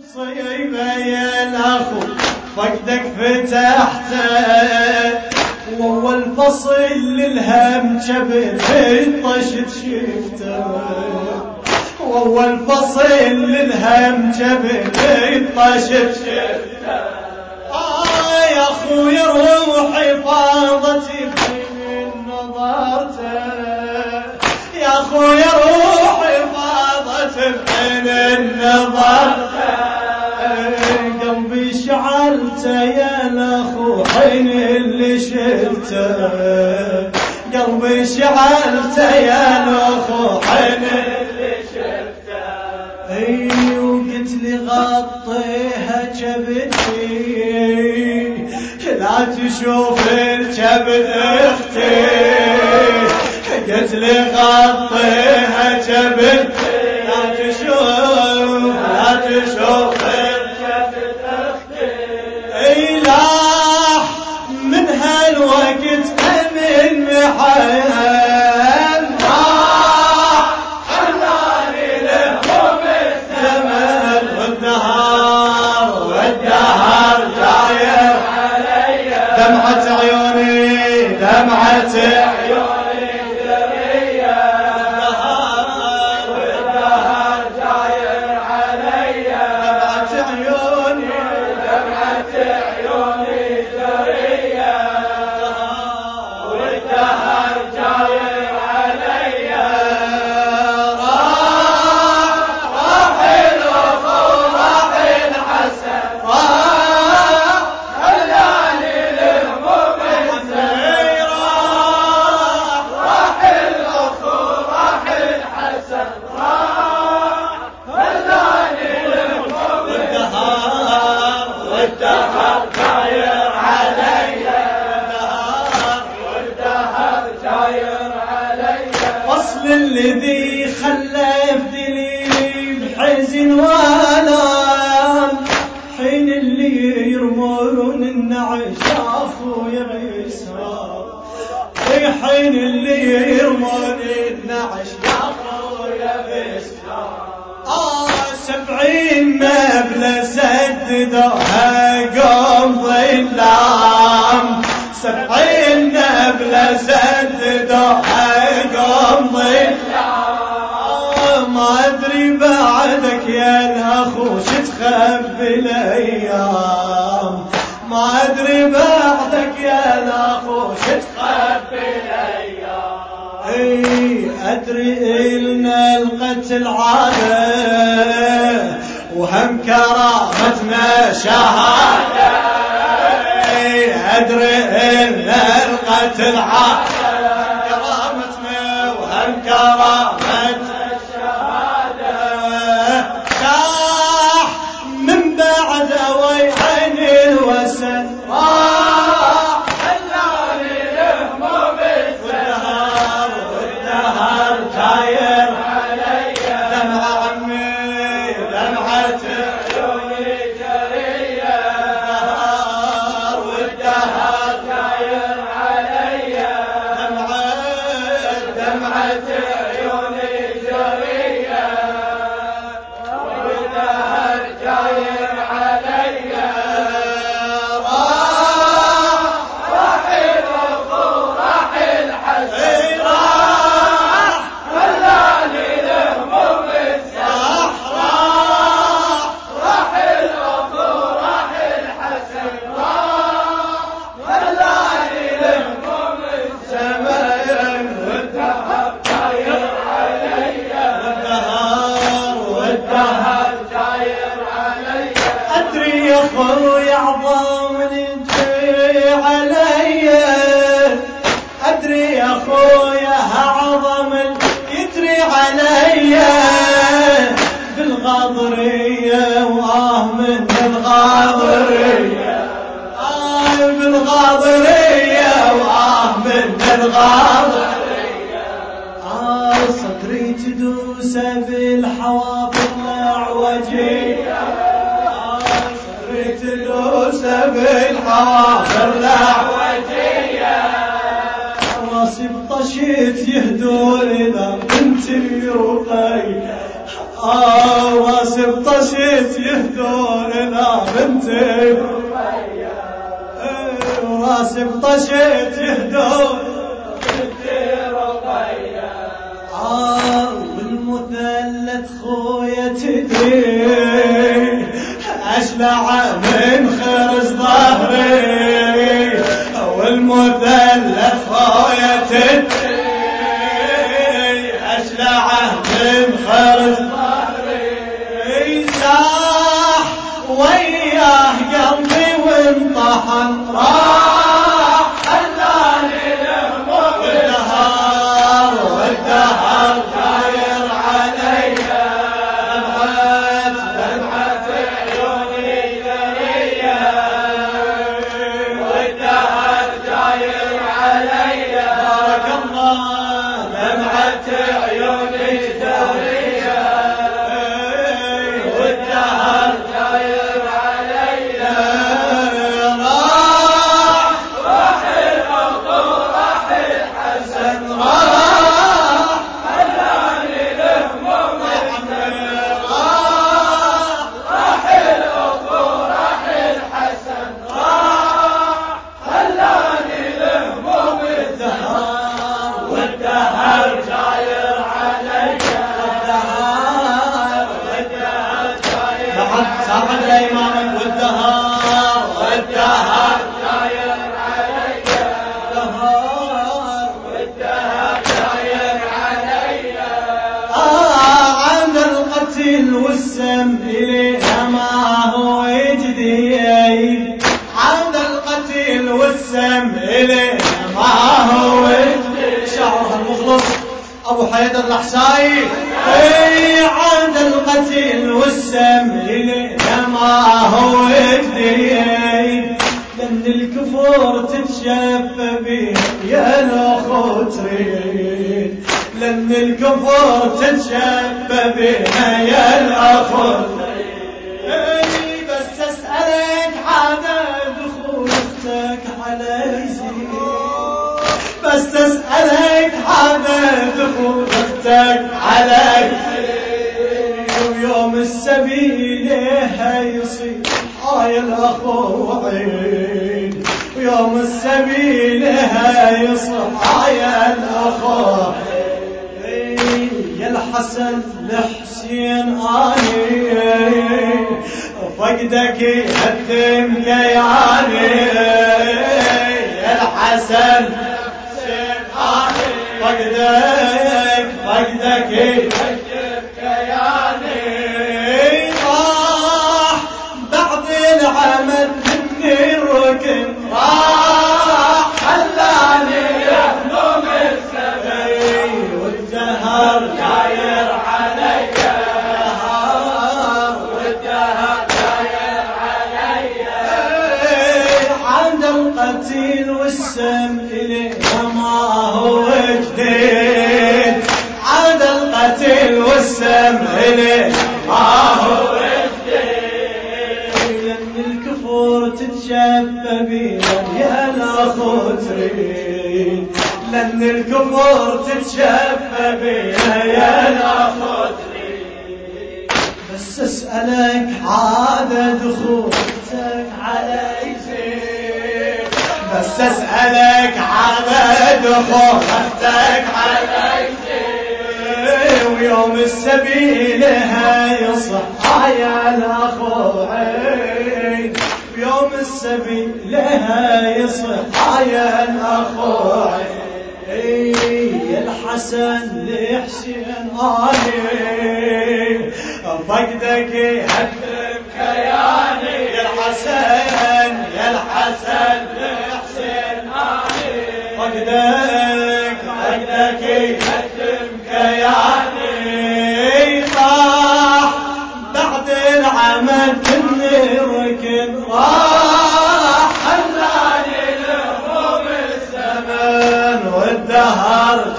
مصيبة يا الأخو فقدك فتحته، وأول فصل للهم جبل طشت شفته، وأول فصل للهم جبل طشت شفته. يا أخوي روحي فاضت من نظرته، يا أخوي روحي فاضت من نظرته، قلبي شعلته يا الأخو حين اللي شفته، قلبي شعلته يا الأخو حين اللي شفته. وقلت لي غطيها جبتي لا تشوف الجبل اختي، قلت لي غطيها جبل لا تشوف الجبل اختي. لاح من هالوقت من محيان خلاني لهم الزمن والدهر جاير دمعة عيوني دمعة عيوني درية، والدهر جاير علي دمعة عيوني درية، والدهر جاير علي. راح الأخو راح الحسن الذي خلف دليل بحزن والام، حين اللي يرمون النعش يا اخويا بيسهر، حين اللي يرمون النعش يا اخويا بيسهر. 70 نبلة سددوها قوم ظلام، 70 نبلة سددوها قوم ظلام. ما ادري بعدك يا الاخو شتخبي الايام، ما ادري بعدك يا الاخو شتخبي الايام. ادري إلنا القتل عاده وهم كرامتنا شهاده، ادري إلنا القتل عاده كرامتنا وهم كرامتنا شهاده. كاح من بعد ويعين الوسن خلاني لهموم الزهر والدهر جاير علي دمع عمي دمعة عيوني جرية، والدهر جاير علي دمعة عيوني جرية، والدهر جاير علي. راح الأخو راح الحسن خلاني لهموم الزهر، راح الأخو راح الحسن خلاني لهموم الزمن، والدهر جاير علي والدهر جاير علي. أدري يا أخوي عظام يجري علي، أدري يا أخويا عظم يجري علي بالغاضرية من الغاضرية، بالغاضرية من الغاضرية. صدري تدوس بالحوافر الأعوجية، صدري تدوس بالحوافر الأعوجية. راسي بطشيت يهدون إذا بنت رقي، واسب طشت يهدون لا بنتي واسب طشت يهدون بنتي رقية والمثلث خويا تدري أشلع من خرز ظهري والمثلث خويا تدري أشلع من خرز ظهري ساح وياه قلبي وانطحن راح خلاني لهموم والدهر داير علي دمعة عيوني ثرية والدهر داير علي بارك الله دمعة عيوني ثرية والدهر داير علي راح الأخو راح الحسن راح خلاني لهموم راح الأخو راح الحسن راح خلاني لهموم الدهر والدهر جاير علي الدهر جاير بعد صاحب الإمام والدهر جاير علي والدهر جاير علي عن القتل والسم إليها ما هو جديد عن القتل والسم إليها ما هو جديد شعرها المخلص أبو حيدر الحساي عن القتل والسم إليها ما هو جديد لأن الكفور تتشفى بيه يا الأخو تريد لأن الكفور تتشفى بيه يا الأخو تريد بس أسألك عدد أخو أختك على يزيد بس أسألك عدد أخو أختك على يزيد ويوم السبيل هيصير يا الأخو عيد ويوم السبيل هيصح يا الأخو يا الحسن الحسين آني فقدك يهدم كياني يا الحسن الحسين آني فقدك يهدم كياني العمل مني الركن راح خلاني يهموم السبيل والدهر جاير علي والدهر جاير علي عند القتيل والسم إليها ما هو جديد عند القتيل والسم إليها ما هو تتشفى بيها يا الأخو تريد لأن الكفر تتشفى بيها يا الأخو تريد بس أسألك عدد أخوتك على يزيد بس أسألك عدد أخوتك على يزيد ويوم السبيل هيصح يا الأخو عيد يوم السبيل لها يصح يا الأخو يا الحسن لحسين آلي فقدك يهدم كياني يا الحسن لحسين آلي فقدك يهدم كياني طاح بعد العمل مني ركن راح خلاني لهموم الزمن والدهر